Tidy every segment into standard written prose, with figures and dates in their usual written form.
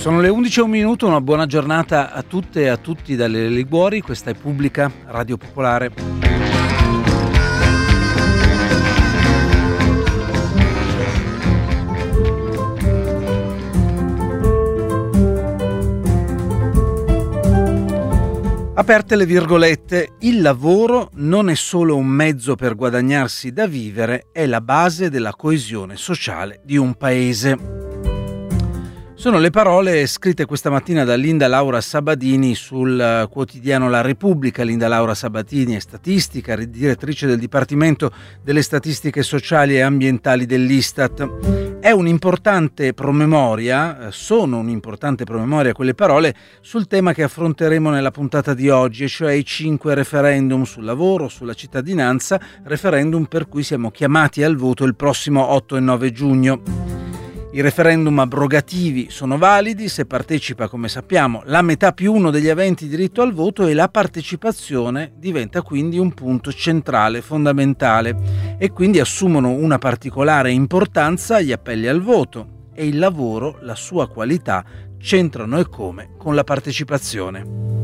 Sono le 11 e un minuto, una buona giornata a tutte e a tutti dalle Liguori, questa è Pubblica, Radio Popolare. Aperte le virgolette, il lavoro non è solo un mezzo per guadagnarsi da vivere, è la base della coesione sociale di un paese. Sono le parole scritte questa mattina da Linda Laura Sabadini sul quotidiano La Repubblica. Linda Laura Sabadini è statistica, direttrice del Dipartimento delle Statistiche Sociali e Ambientali dell'Istat. È un'importante promemoria, sono un'importante promemoria quelle parole sul tema che affronteremo nella puntata di oggi, e cioè i 5 referendum sul lavoro, sulla cittadinanza, referendum per cui siamo chiamati al voto il prossimo 8 e 9 giugno. I referendum abrogativi sono validi se partecipa, come sappiamo, la metà più uno degli aventi diritto al voto, e la partecipazione diventa quindi un punto centrale, fondamentale, e quindi assumono una particolare importanza gli appelli al voto, e il lavoro, la sua qualità, c'entrano e come con la partecipazione.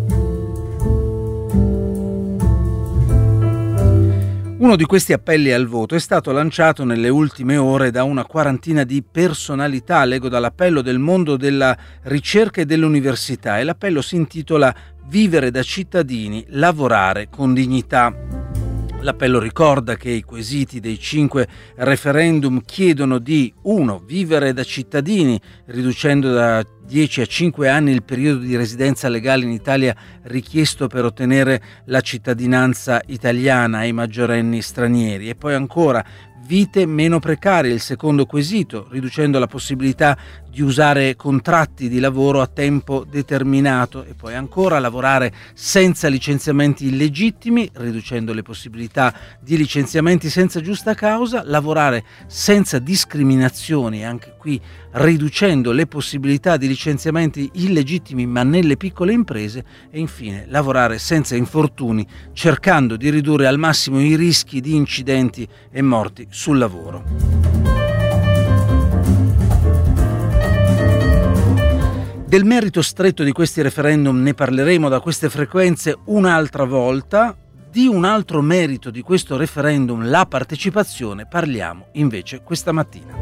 Uno di questi appelli al voto è stato lanciato nelle ultime ore da una quarantina di personalità. Leggo dall'appello del mondo della ricerca e dell'università, e l'appello si intitola "Vivere da cittadini, lavorare con dignità". L'appello ricorda che i quesiti dei 5 referendum chiedono di 1. Vivere da cittadini, riducendo da 10 a 5 anni il periodo di residenza legale in Italia richiesto per ottenere la cittadinanza italiana ai maggiorenni stranieri, e poi ancora vite meno precarie, il secondo quesito, riducendo la possibilità di usare contratti di lavoro a tempo determinato, e poi ancora lavorare senza licenziamenti illegittimi, riducendo le possibilità di licenziamenti senza giusta causa, lavorare senza discriminazioni, anche qui riducendo le possibilità di licenziamenti illegittimi ma nelle piccole imprese, e infine lavorare senza infortuni, cercando di ridurre al massimo i rischi di incidenti e morti sul lavoro. Del merito stretto di questi referendum ne parleremo da queste frequenze un'altra volta. Di un altro merito di questo referendum, la partecipazione, parliamo invece questa mattina.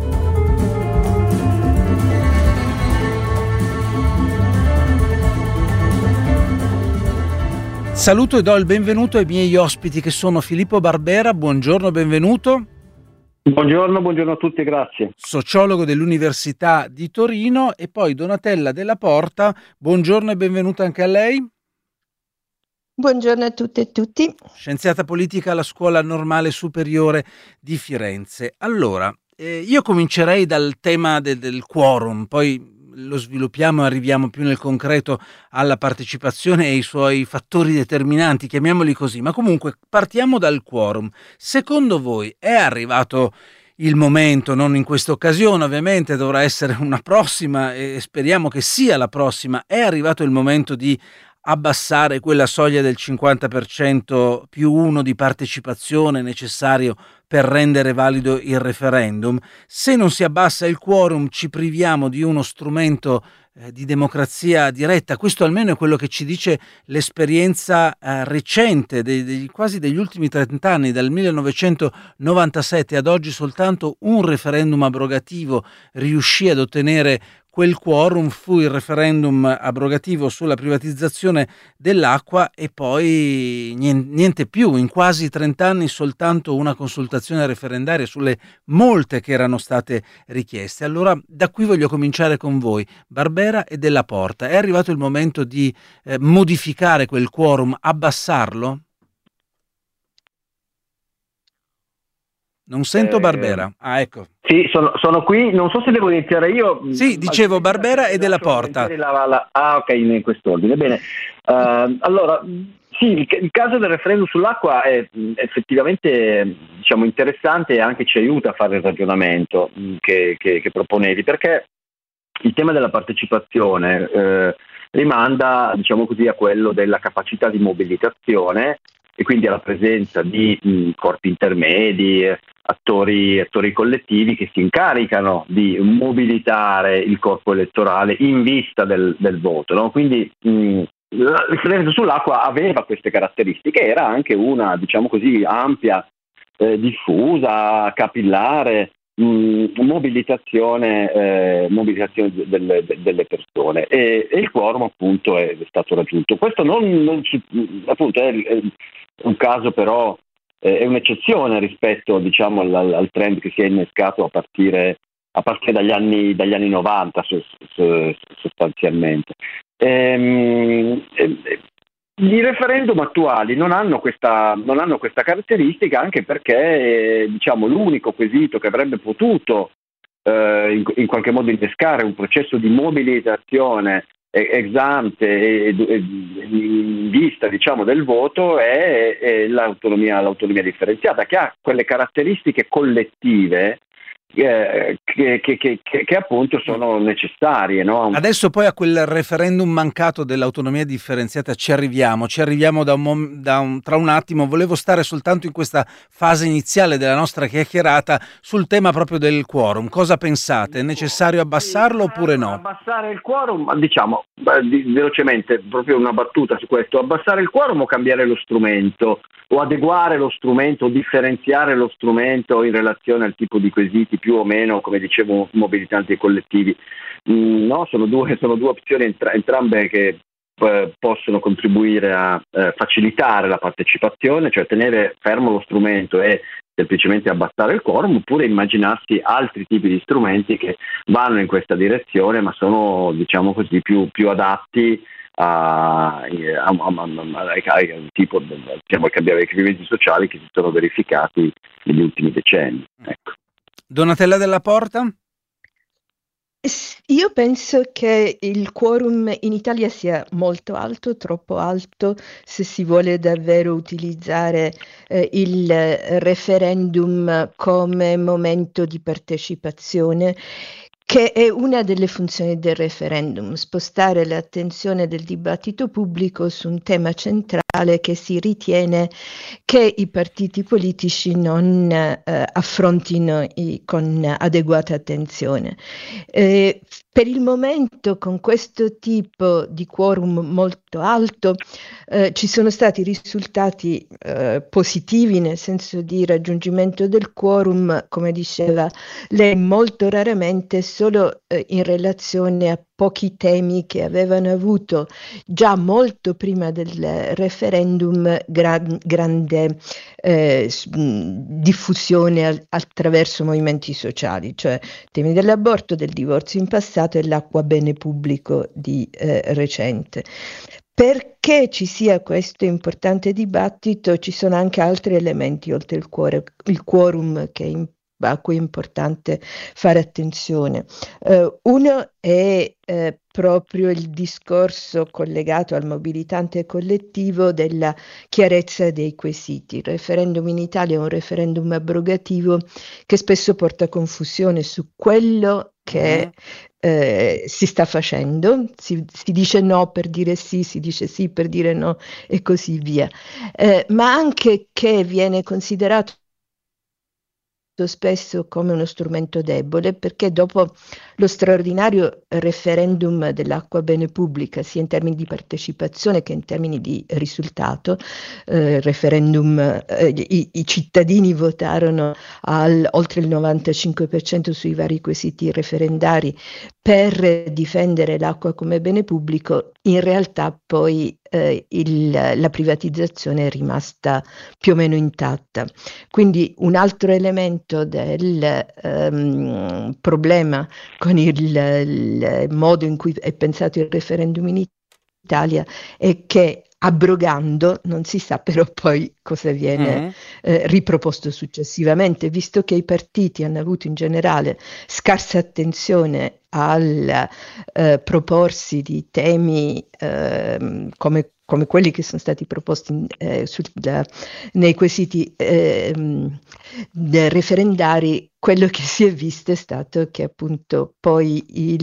Saluto e do il benvenuto ai miei ospiti, che sono Filippo Barbera. Buongiorno, benvenuto. Buongiorno a tutti, grazie. Sociologo dell'Università di Torino, e poi Donatella Della Porta. Buongiorno e benvenuta anche a lei. Buongiorno a tutte e tutti. Scienziata politica alla Scuola Normale Superiore di Firenze. Allora, io comincerei dal tema del quorum, poi lo sviluppiamo e arriviamo più nel concreto alla partecipazione e ai suoi fattori determinanti, chiamiamoli così, ma comunque partiamo dal quorum. Secondo voi è arrivato il momento, non in questa occasione ovviamente, dovrà essere una prossima e speriamo che sia la prossima, è arrivato il momento di abbassare quella soglia del 50% più 1 di partecipazione necessario per rendere valido il referendum? Se non si abbassa il quorum ci priviamo di uno strumento di democrazia diretta. Questo almeno è quello che ci dice l'esperienza recente quasi degli ultimi 30 anni, dal 1997 ad oggi. Soltanto un referendum abrogativo riuscì ad ottenere quel quorum, fu il referendum abrogativo sulla privatizzazione dell'acqua, e poi niente più. In quasi 30 anni soltanto una consultazione referendaria sulle molte che erano state richieste. Allora, da qui voglio cominciare con voi, Barbera e Della Porta. È arrivato il momento di modificare quel quorum, abbassarlo? Non sento Barbera. Ah, ecco. Sì, sono qui, non so se devo iniziare io. Sì, dicevo Barbera e Della Porta. Ok, in quest'ordine. Bene. Allora, sì, il caso del referendum sull'acqua è effettivamente, diciamo, interessante, e anche ci aiuta a fare il ragionamento che proponevi, perché il tema della partecipazione rimanda, diciamo così, a quello della capacità di mobilitazione, e quindi alla presenza di corpi intermedi, attori collettivi che si incaricano di mobilitare il corpo elettorale in vista del voto, no? Quindi il referendum sull'acqua aveva queste caratteristiche, era anche una, diciamo così, ampia, diffusa, capillare mobilitazione delle persone, e il quorum appunto è stato raggiunto. Questo appunto è un caso, però è un'eccezione rispetto, diciamo, al trend che si è innescato a partire dagli anni 90 sostanzialmente. I referendum attuali non hanno questa caratteristica, anche perché diciamo, l'unico quesito che avrebbe potuto in qualche modo innescare un processo di mobilitazione ex ante in vista, diciamo, del voto è l'autonomia differenziata, che ha quelle caratteristiche collettive che appunto sono necessarie, no? Adesso poi a quel referendum mancato dell'autonomia differenziata ci arriviamo tra un attimo. Volevo stare soltanto in questa fase iniziale della nostra chiacchierata sul tema proprio del quorum. Cosa pensate? È necessario abbassarlo oppure no? Abbassare il quorum, diciamo velocemente, proprio una battuta su questo: abbassare il quorum o cambiare lo strumento, o adeguare lo strumento, o differenziare lo strumento in relazione al tipo di quesiti più o meno, come dicevo, mobilitanti e collettivi. No, sono due opzioni, entrambe che possono contribuire a facilitare la partecipazione, cioè tenere fermo lo strumento e semplicemente abbassare il quorum, oppure immaginarsi altri tipi di strumenti che vanno in questa direzione, ma sono, diciamo così, più adatti al tipo, diciamo, ai cambiamenti sociali che si sono verificati negli ultimi decenni. Ecco. Donatella Della Porta? Io penso che il quorum in Italia sia molto alto, troppo alto, se si vuole davvero utilizzare il referendum come momento di partecipazione, che è una delle funzioni del referendum: spostare l'attenzione del dibattito pubblico su un tema centrale che si ritiene che i partiti politici non affrontino con adeguata attenzione. Per il momento, con questo tipo di quorum molto alto, ci sono stati risultati positivi, nel senso di raggiungimento del quorum, come diceva lei, molto raramente, solo in relazione a pochi temi che avevano avuto già molto prima del referendum grande diffusione attraverso movimenti sociali, cioè temi dell'aborto, del divorzio in passato e l'acqua bene pubblico di recente. Perché ci sia questo importante dibattito, ci sono anche altri elementi oltre il quorum a cui è importante fare attenzione. Uno è proprio il discorso collegato al mobilitante collettivo della chiarezza dei quesiti. Il referendum in Italia è un referendum abrogativo che spesso porta confusione su quello che si sta facendo. Si dice no per dire sì, si dice sì per dire no e così via, ma anche che viene considerato spesso come uno strumento debole, perché dopo lo straordinario referendum dell'acqua bene pubblica, sia in termini di partecipazione che in termini di risultato, i cittadini votarono oltre il 95% sui vari quesiti referendari per difendere l'acqua come bene pubblico. In realtà poi la privatizzazione è rimasta più o meno intatta. Quindi un altro elemento del problema con il modo in cui è pensato il referendum in Italia è che, abrogando, non si sa però poi cosa viene riproposto successivamente, visto che i partiti hanno avuto in generale scarsa attenzione al proporsi di temi come come quelli che sono stati proposti nei quesiti referendari, quello che si è visto è stato che appunto poi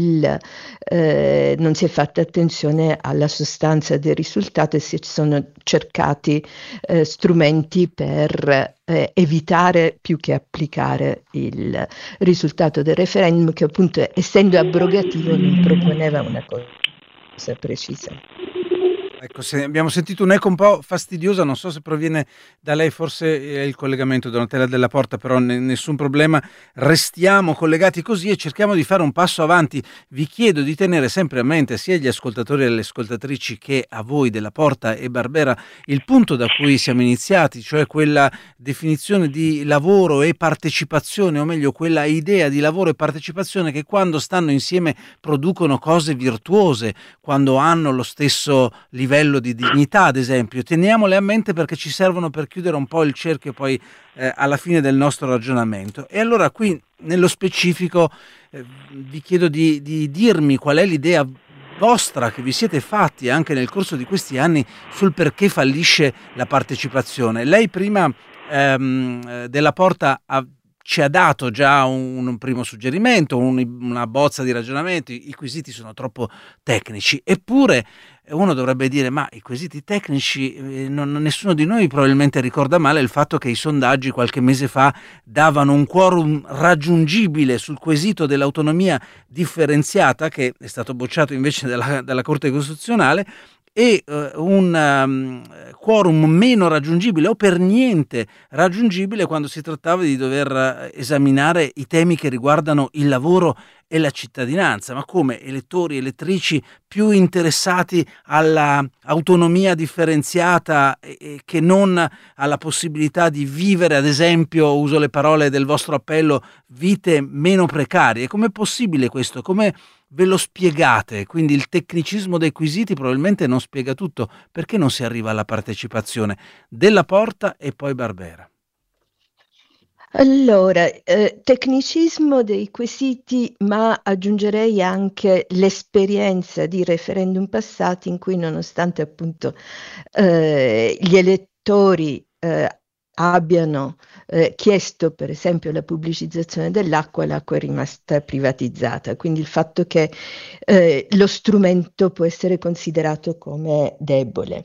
non si è fatta attenzione alla sostanza del risultato e si sono cercati strumenti per evitare più che applicare il risultato del referendum, che appunto, essendo abrogativo, non proponeva una cosa precisa. Ecco, abbiamo sentito un'eco un po' fastidiosa, non so se proviene da lei, forse è il collegamento, Donatella Della Porta, però nessun problema, restiamo collegati così e cerchiamo di fare un passo avanti. Vi chiedo di tenere sempre a mente, sia agli ascoltatori e alle ascoltatrici che a voi Della Porta e Barbera, il punto da cui siamo iniziati, cioè quella definizione di lavoro e partecipazione, o meglio quella idea di lavoro e partecipazione che quando stanno insieme producono cose virtuose, quando hanno lo stesso livello di dignità, ad esempio. Teniamole a mente perché ci servono per chiudere un po' il cerchio poi alla fine del nostro ragionamento. E allora qui nello specifico vi chiedo di dirmi qual è l'idea vostra che vi siete fatti anche nel corso di questi anni sul perché fallisce la partecipazione. Lei prima Della Porta ci ha dato già un primo suggerimento, una bozza di ragionamento, i quesiti sono troppo tecnici, eppure uno dovrebbe dire ma i quesiti tecnici, nessuno di noi probabilmente ricorda male il fatto che i sondaggi qualche mese fa davano un quorum raggiungibile sul quesito dell'autonomia differenziata, che è stato bocciato invece dalla Corte Costituzionale, e un quorum meno raggiungibile o per niente raggiungibile quando si trattava di dover esaminare i temi che riguardano il lavoro e la cittadinanza. Ma come elettori e elettrici più interessati alla autonomia differenziata che non alla possibilità di vivere, ad esempio, uso le parole del vostro appello, vite meno precarie? Com'è possibile questo? Come ve lo spiegate? Quindi il tecnicismo dei quesiti probabilmente non spiega tutto. Perché non si arriva alla partecipazione? Della Porta e poi Barbera. Allora, tecnicismo dei quesiti, ma aggiungerei anche l'esperienza di referendum passati in cui, nonostante appunto gli elettori abbiano chiesto per esempio la pubblicizzazione dell'acqua, l'acqua è rimasta privatizzata, quindi il fatto che lo strumento può essere considerato come debole.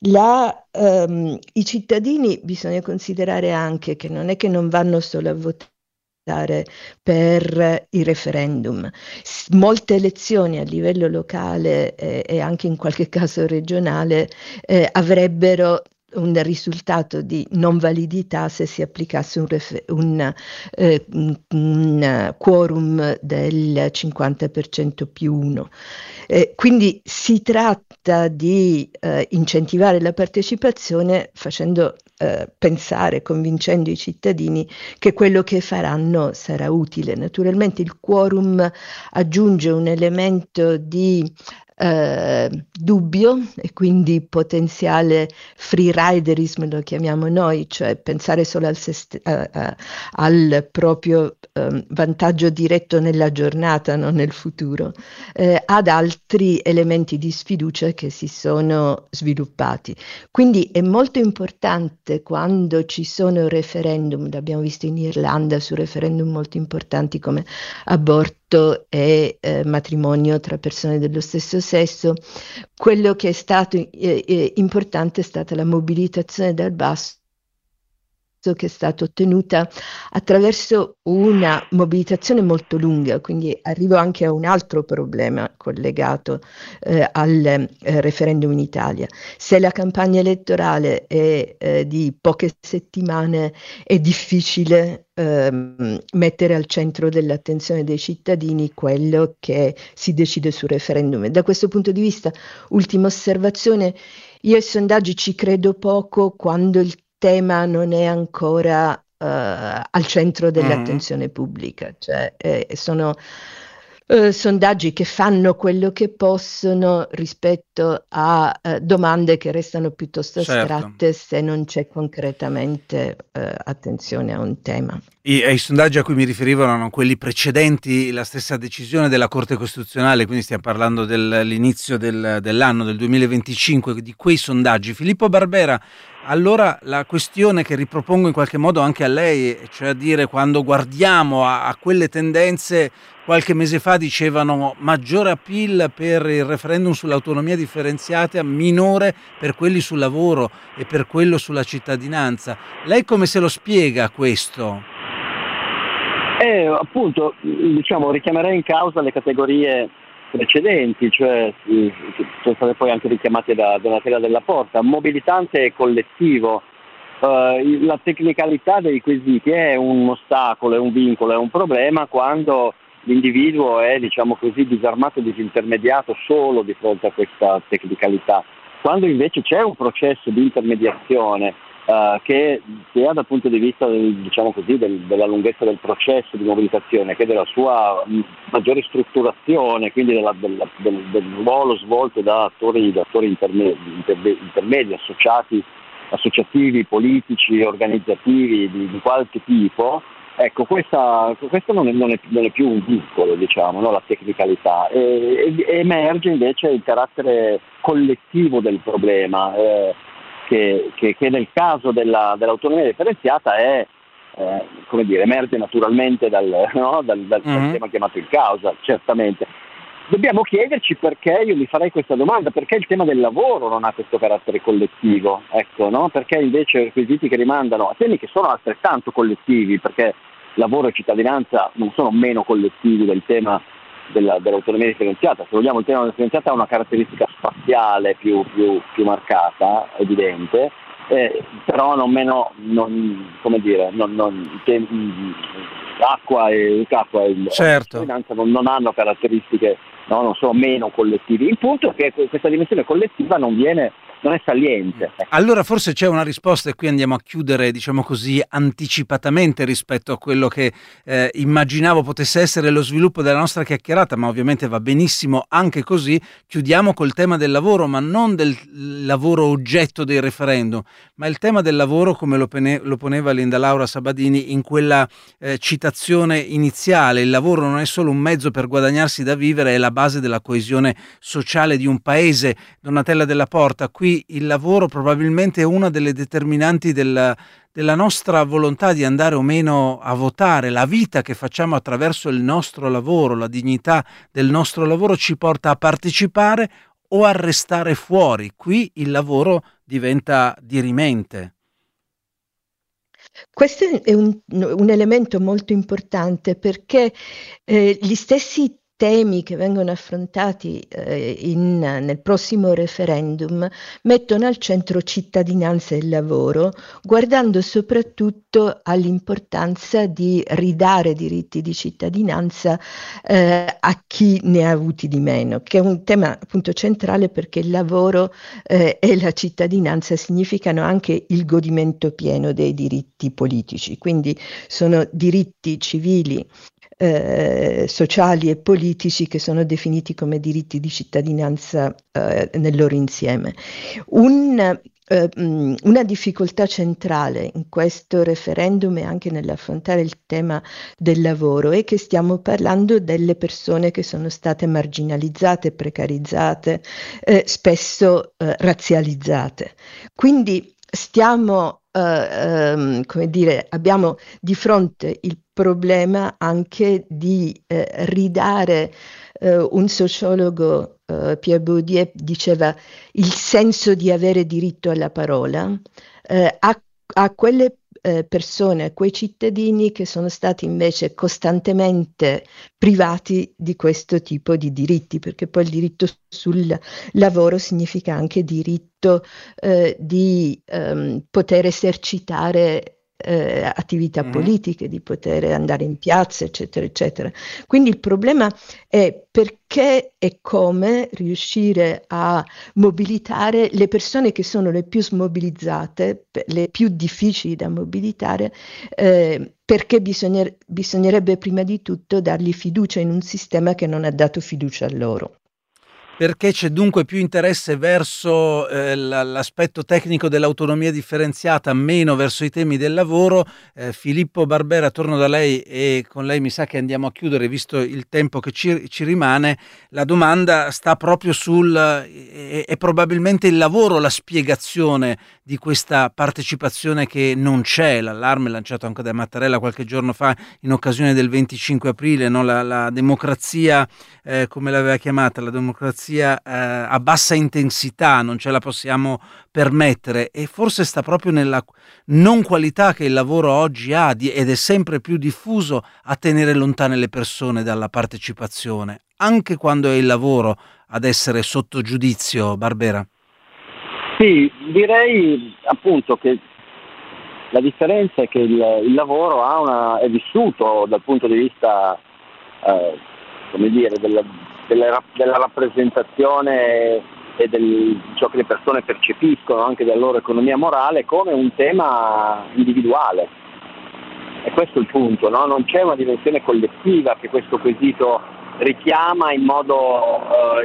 I cittadini bisogna considerare anche che non è che non vanno solo a votare per il referendum. Molte elezioni a livello locale e anche in qualche caso regionale avrebbero un risultato di non validità se si applicasse un quorum del 50% più 1. Quindi si tratta di incentivare la partecipazione facendo pensare, convincendo i cittadini che quello che faranno sarà utile. Naturalmente il quorum aggiunge un elemento di dubbio e quindi potenziale freeriderism, lo chiamiamo noi, cioè pensare solo al proprio vantaggio diretto nella giornata, non nel futuro, ad altri elementi di sfiducia che si sono sviluppati. Quindi è molto importante quando ci sono referendum, l'abbiamo visto in Irlanda su referendum molto importanti come aborto e matrimonio tra persone dello stesso sesso. Quello che è stato importante è stata la mobilitazione dal basso, che è stata ottenuta attraverso una mobilitazione molto lunga. Quindi arrivo anche a un altro problema collegato al referendum in Italia. Se la campagna elettorale è di poche settimane, è difficile mettere al centro dell'attenzione dei cittadini quello che si decide sul referendum. E da questo punto di vista, ultima osservazione, io ai sondaggi ci credo poco quando il tema non è ancora al centro dell'attenzione pubblica, cioè sono sondaggi che fanno quello che possono rispetto a domande che restano piuttosto astratte se non c'è concretamente attenzione a un tema. Ai sondaggi a cui mi riferivo erano quelli precedenti la stessa decisione della Corte Costituzionale, quindi stiamo parlando dell'inizio dell'anno, del 2025, di quei sondaggi. Filippo Barbera, allora la questione che ripropongo in qualche modo anche a lei, cioè a dire, quando guardiamo a quelle tendenze, qualche mese fa dicevano maggiore appeal per il referendum sull'autonomia differenziata, minore per quelli sul lavoro e per quello sulla cittadinanza. Lei come se lo spiega questo? Appunto, diciamo, richiamerei in causa le categorie precedenti, cioè che sono state poi anche richiamate da Donatella Della Porta, mobilitante e collettivo. La tecnicalità dei quesiti è un ostacolo, è un vincolo, è un problema quando l'individuo è, diciamo così, disarmato e disintermediato solo di fronte a questa tecnicalità. Quando invece c'è un processo di intermediazione che sia dal punto di vista diciamo così, della lunghezza del processo di mobilitazione che della sua maggiore strutturazione, quindi del ruolo svolto da attori intermedi, associativi, politici, organizzativi di qualche tipo. Ecco, questo non è più un vincolo, diciamo, no? La tecnicalità, e emerge invece il carattere collettivo del problema, che nel caso dell'autonomia differenziata è, come dire, emerge naturalmente dal tema chiamato in causa, certamente. Dobbiamo chiederci perché, io mi farei questa domanda, perché il tema del lavoro non ha questo carattere collettivo, ecco, no? Perché invece i requisiti che rimandano a temi che sono altrettanto collettivi, perché lavoro e cittadinanza non sono meno collettivi del tema dell'autonomia differenziata. Se vogliamo, il tema della differenziata ha una caratteristica spaziale più marcata, evidente, però non meno, l'acqua e certo. la cittadinanza non hanno caratteristiche, no, non sono meno collettivi. Il punto è che questa dimensione collettiva non è saliente. Allora forse c'è una risposta, e qui andiamo a chiudere, diciamo così, anticipatamente rispetto a quello che immaginavo potesse essere lo sviluppo della nostra chiacchierata, ma ovviamente va benissimo anche così. Chiudiamo col tema del lavoro, ma non del lavoro oggetto dei referendum, ma il tema del lavoro come lo poneva Linda Laura Sabadini in quella citazione iniziale. Il lavoro non è solo un mezzo per guadagnarsi da vivere, è la base della coesione sociale di un paese. Donatella Della Porta, qui il lavoro probabilmente è una delle determinanti della nostra volontà di andare o meno a votare. La vita che facciamo attraverso il nostro lavoro, la dignità del nostro lavoro ci porta a partecipare o a restare fuori. Qui il lavoro diventa dirimente. Questo è un elemento molto importante, perché gli stessi temi che vengono affrontati nel prossimo referendum mettono al centro cittadinanza e lavoro, guardando soprattutto all'importanza di ridare diritti di cittadinanza a chi ne ha avuti di meno, che è un tema appunto centrale, perché il lavoro e la cittadinanza significano anche il godimento pieno dei diritti politici, quindi sono diritti civili, sociali e politici che sono definiti come diritti di cittadinanza nel loro insieme. Una difficoltà centrale in questo referendum e anche nell'affrontare il tema del lavoro è che stiamo parlando delle persone che sono state marginalizzate, precarizzate, spesso razzializzate. Quindi abbiamo di fronte il problema anche di ridare, un sociologo, Pierre Bourdieu, diceva il senso di avere diritto alla parola a quelle persone, a quei cittadini che sono stati invece costantemente privati di questo tipo di diritti, perché poi il diritto sul lavoro significa anche diritto di poter esercitare attività politiche, di poter andare in piazza, eccetera, eccetera. Quindi il problema è perché e come riuscire a mobilitare le persone che sono le più smobilizzate, le più difficili da mobilitare, perché bisognerebbe prima di tutto dargli fiducia in un sistema che non ha dato fiducia a loro. Perché c'è dunque più interesse verso l'aspetto tecnico dell'autonomia differenziata, meno verso i temi del lavoro. Filippo Barbera, torno da lei e con lei mi sa che andiamo a chiudere, visto il tempo che ci rimane. La domanda sta proprio è probabilmente il lavoro la spiegazione di questa partecipazione che non c'è. L'allarme lanciato anche da Mattarella qualche giorno fa in occasione del 25 aprile, no? La democrazia, come l'aveva chiamata, la democrazia a bassa intensità, non ce la possiamo permettere, e forse sta proprio nella non qualità che il lavoro oggi ha ed è sempre più diffuso a tenere lontane le persone dalla partecipazione, anche quando è il lavoro ad essere sotto giudizio. Barbera? Sì, direi appunto che la differenza è che il lavoro è vissuto dal punto di vista come dire, della rappresentazione e ciò che le persone percepiscono anche della loro economia morale come un tema individuale. E questo è il punto, no? Non c'è una dimensione collettiva che questo quesito richiama in modo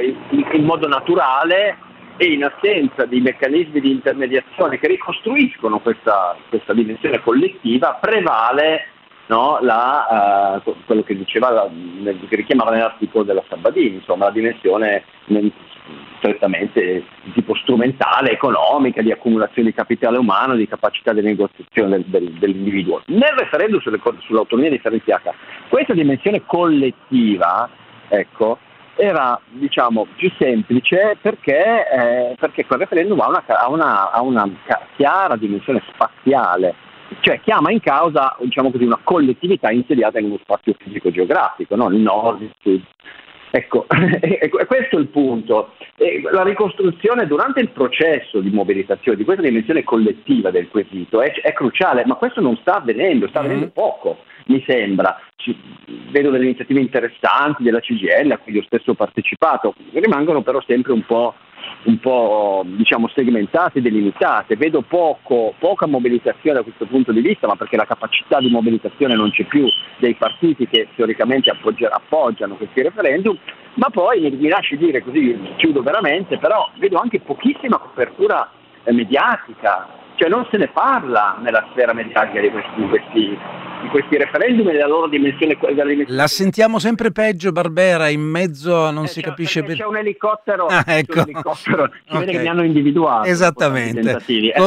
naturale, e in assenza di meccanismi di intermediazione che ricostruiscono questa dimensione collettiva prevale, no, quello che diceva, che richiamava nell'articolo della Sabbadini, insomma la dimensione strettamente di tipo strumentale, economica, di accumulazione di capitale umano, di capacità di negoziazione dell'individuo. Nel referendum sull'autonomia differenziata questa dimensione collettiva, ecco, era, diciamo, più semplice perché quel referendum ha una chiara dimensione spaziale, cioè chiama in causa, diciamo così, una collettività insediata in uno spazio fisico geografico, no? Il nord, il sud. Ecco, questo è il punto. La ricostruzione durante il processo di mobilitazione di questa dimensione collettiva del quesito è cruciale, ma questo non sta avvenendo, sta avvenendo poco, mi sembra. Vedo delle iniziative interessanti della CGIL a cui io stesso ho partecipato, rimangono però sempre un po' diciamo segmentate, delimitate. Vedo poca mobilitazione da questo punto di vista, ma perché la capacità di mobilitazione non c'è più dei partiti che teoricamente appoggiano questi referendum. Ma poi mi lasci dire, così chiudo veramente, però vedo anche pochissima copertura mediatica, cioè non se ne parla nella sfera mediatica di questi referendum e della loro dimensione. La sentiamo sempre peggio, Barbera, in mezzo non si capisce bene. C'è un elicottero, ecco. Si vede che mi hanno individuato. Esattamente.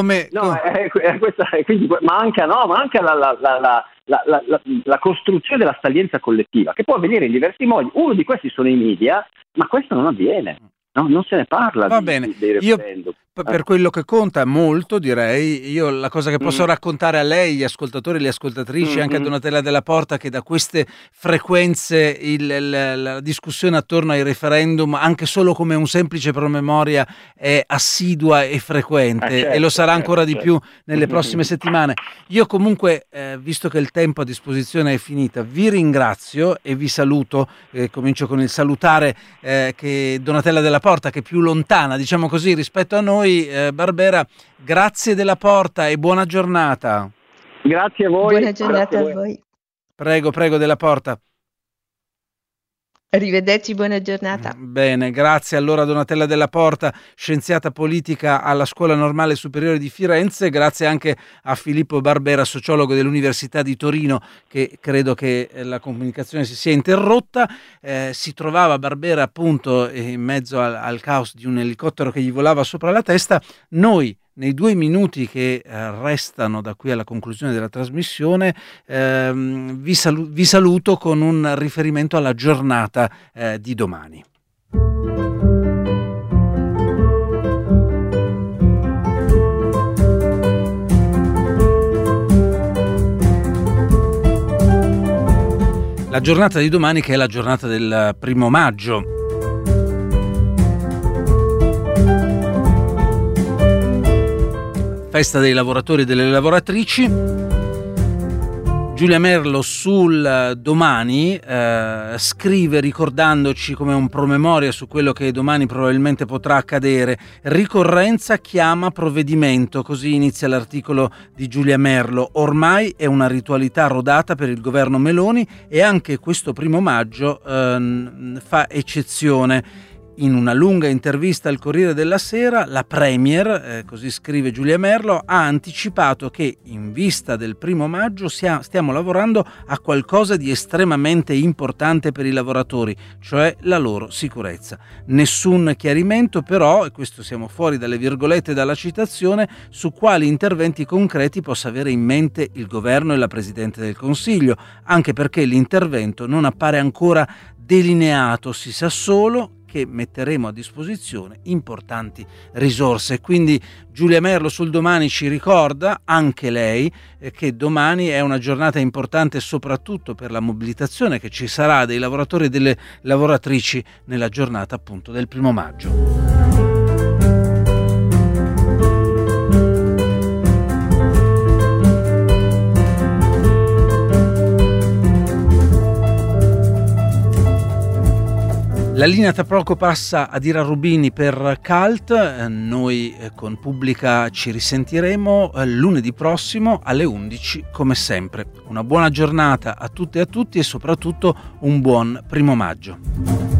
Quindi manca la costruzione della salienza collettiva, che può avvenire in diversi modi. Uno di questi sono i media, ma questo non avviene. No, non se ne parla. Va bene. Dei referendum. Per quello che conta molto, direi, io la cosa che posso raccontare a lei, gli ascoltatori e le ascoltatrici, anche a Donatella Della Porta, che da queste frequenze la discussione attorno ai referendum, anche solo come un semplice promemoria, è assidua e frequente, certo, e lo sarà ancora di più nelle prossime settimane. Io comunque, visto che il tempo a disposizione è finita, vi ringrazio e vi saluto. Comincio con il salutare che Donatella Della Porta, che è più lontana, diciamo così, rispetto a noi. Barbera, grazie Della Porta e buona giornata. Grazie a voi. Buona giornata a voi. Prego Della Porta. Arrivederci, buona giornata. Bene, grazie allora Donatella Della Porta, scienziata politica alla Scuola Normale Superiore di Firenze. Grazie anche a Filippo Barbera, sociologo dell'Università di Torino, che credo che la comunicazione si sia interrotta. Si trovava Barbera appunto in mezzo al caos di un elicottero che gli volava sopra la testa. Noi, nei 2 minuti che restano da qui alla conclusione della trasmissione, vi saluto con un riferimento alla giornata di domani. La giornata di domani, che è la giornata del 1° maggio. Festa dei lavoratori e delle lavoratrici. Giulia Merlo sul Domani scrive ricordandoci come un promemoria su quello che domani probabilmente potrà accadere. Ricorrenza chiama provvedimento, così inizia l'articolo di Giulia Merlo. Ormai è una ritualità rodata per il governo Meloni e anche questo 1° maggio fa eccezione. In una lunga intervista al Corriere della Sera, la Premier, così scrive Giulia Merlo, ha anticipato che in vista del 1° maggio stiamo lavorando a qualcosa di estremamente importante per i lavoratori, cioè la loro sicurezza. Nessun chiarimento però, e questo siamo fuori dalle virgolette dalla citazione, su quali interventi concreti possa avere in mente il governo e la Presidente del Consiglio, anche perché l'intervento non appare ancora delineato, si sa solo che metteremo a disposizione importanti risorse. Quindi Giulia Merlo sul Domani ci ricorda, anche lei, che domani è una giornata importante soprattutto per la mobilitazione che ci sarà dei lavoratori e delle lavoratrici nella giornata appunto del 1° maggio. La linea tra poco passa ad Ira Rubini per Cult, noi con Pubblica ci risentiremo lunedì prossimo alle 11 come sempre. Una buona giornata a tutte e a tutti e soprattutto un buon 1° maggio.